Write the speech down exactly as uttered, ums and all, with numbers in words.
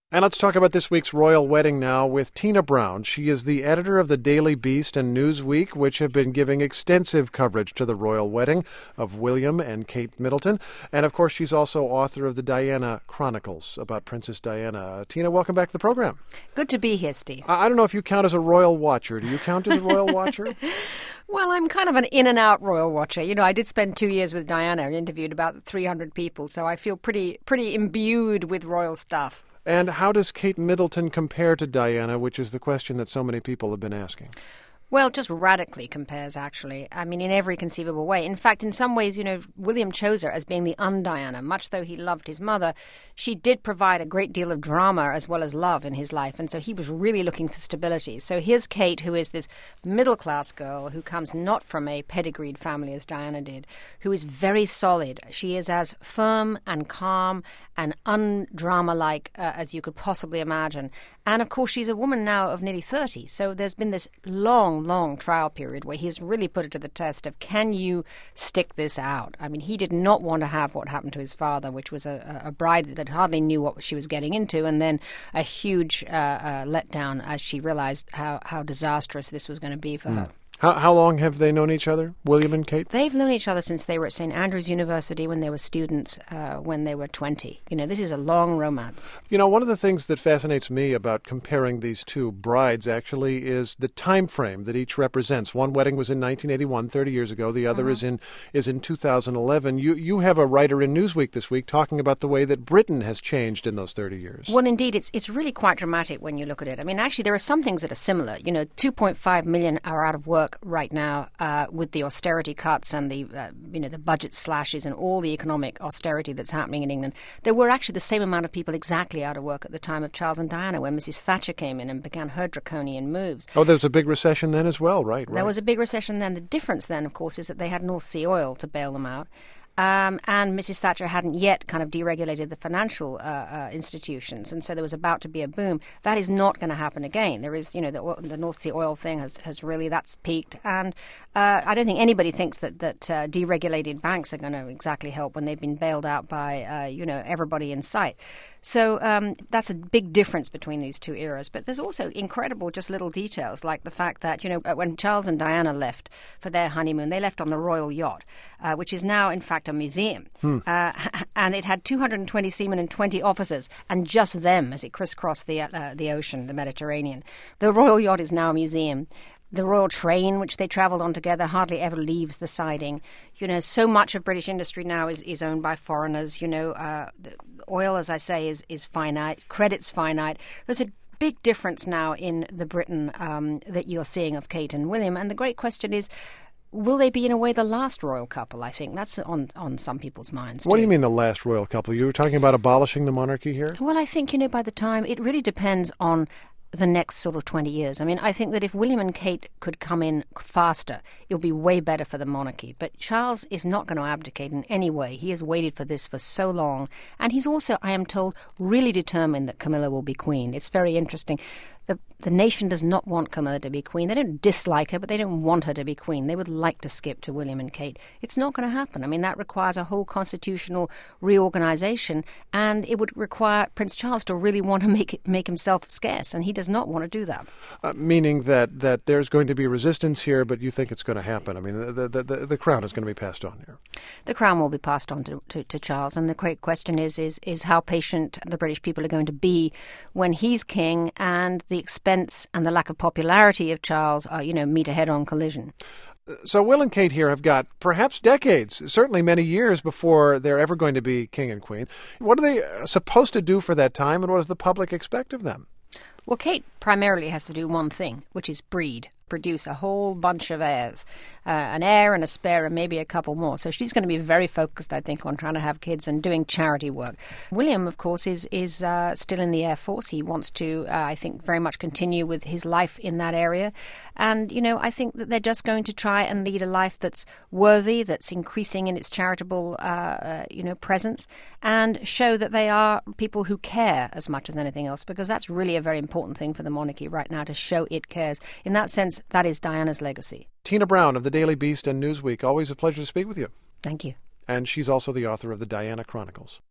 And let's talk about this week's royal wedding now with Tina Brown. She is the editor of the Daily Beast and Newsweek, which have been giving extensive coverage to the royal wedding of William and Kate Middleton. And, of course, she's also author of the Diana Chronicles about Princess Diana. Uh, Tina, welcome back to the program. Good to be here, Steve. I, I don't know if you count as a royal watcher. Do you count as a royal watcher? Well, I'm kind of an in-and-out royal watcher. You know, I did spend two years with Diana and interviewed about three hundred people, so I feel pretty pretty imbued with royal stuff. And how does Kate Middleton compare to Diana, which is the question that so many people have been asking? Well, just radically compares, actually. I mean, in every conceivable way. In fact, in some ways, you know, William chose her as being the un-Diana. Much though he loved his mother, she did provide a great deal of drama as well as love in his life. And so he was really looking for stability. So here's Kate, who is this middle-class girl who comes not from a pedigreed family as Diana did, who is very solid. She is as firm and calm and undrama-like uh, as you could possibly imagine. And, of course, she's a woman now of nearly thirty. So there's been this long, long trial period where he's really put it to the test of, can you stick this out? I mean, he did not want to have what happened to his father, which was a, a bride that hardly knew what she was getting into, and then a huge uh, uh, letdown as she realized how, how disastrous this was going to be for mm. her. How how long have they known each other, William and Kate? They've known each other since they were at Saint Andrews University when they were students, uh, when they were twenty. You know, this is a long romance. You know, one of the things that fascinates me about comparing these two brides, actually, is the time frame that each represents. One wedding was in nineteen eighty-one, thirty years ago. The other uh-huh. is in is in two thousand eleven. You you have a writer in Newsweek this week talking about the way that Britain has changed in those thirty years. Well, indeed, it's it's really quite dramatic when you look at it. I mean, actually, there are some things that are similar. You know, two point five million are out of work right now uh, with the austerity cuts and the uh, you know the budget slashes and all the economic austerity that's happening in England. There were actually the same amount of people exactly out of work at the time of Charles and Diana, when Missus Thatcher came in and began her draconian moves. Oh, there was a big recession then as well, right? right. There was a big recession then. The difference then, of course, is that they had North Sea oil to bail them out. Um, and Missus Thatcher hadn't yet kind of deregulated the financial uh, uh, institutions, and so there was about to be a boom. That is not going to happen again. There is, you know, the, oil, the North Sea oil thing has, has really, that's peaked, and uh, I don't think anybody thinks that, that uh, deregulated banks are going to exactly help when they've been bailed out by, uh, you know, everybody in sight. So um, that's a big difference between these two eras. But there's also incredible just little details, like the fact that, you know, when Charles and Diana left for their honeymoon, they left on the royal yacht, uh, which is now, in fact, a museum. Hmm. Uh, and it had two hundred twenty seamen and twenty officers, and just them as it crisscrossed the, uh, the ocean, the Mediterranean. The royal yacht is now a museum. The royal train, which they travelled on together, hardly ever leaves the siding. You know, so much of British industry now is, is owned by foreigners. You know, uh, oil, as I say, is, is finite. Credit's finite. There's a big difference now in the Britain um, that you're seeing of Kate and William. And the great question is, will they be, in a way, the last royal couple? I think that's on, on some people's minds. What too. do you mean the last royal couple? You were talking about abolishing the monarchy here? Well, I think, you know, by the time, it really depends on the next sort of twenty years. I mean, I think that if William and Kate could come in faster, it would be way better for the monarchy. But Charles is not going to abdicate in any way. He has waited for this for so long. And he's also, I am told, really determined that Camilla will be queen. It's very interesting. The, the nation does not want Camilla to be queen. They don't dislike her, but they don't want her to be queen. They would like to skip to William and Kate. It's not going to happen. I mean, that requires a whole constitutional reorganization, and it would require Prince Charles to really want to make it, make himself scarce, and he does not want to do that. Uh, meaning that, that there's going to be resistance here, but you think it's going to happen. I mean, the, the, the, the crown is going to be passed on here. The crown will be passed on to, to, to Charles, and the great question is, is, is how patient the British people are going to be when he's king, and the expense and the lack of popularity of Charles are, you know, meet a head-on collision. So Will and Kate here have got perhaps decades, certainly many years before they're ever going to be king and queen. What are they supposed to do for that time, and what does the public expect of them? Well, Kate primarily has to do one thing, which is breed, produce a whole bunch of heirs, uh, an heir and a spare and maybe a couple more. So she's going to be very focused, I think, on trying to have kids and doing charity work. William, of course, is is uh, still in the Air Force. He wants to, uh, I think, very much continue with his life in that area. And, you know, I think that they're just going to try and lead a life that's worthy, that's increasing in its charitable, uh, uh, you know, presence, and show that they are people who care as much as anything else, because that's really a very important thing for the monarchy right now, to show it cares. In that sense, that is Diana's legacy. Tina Brown of the Daily Beast and Newsweek, always a pleasure to speak with you. Thank you. And she's also the author of the Diana Chronicles.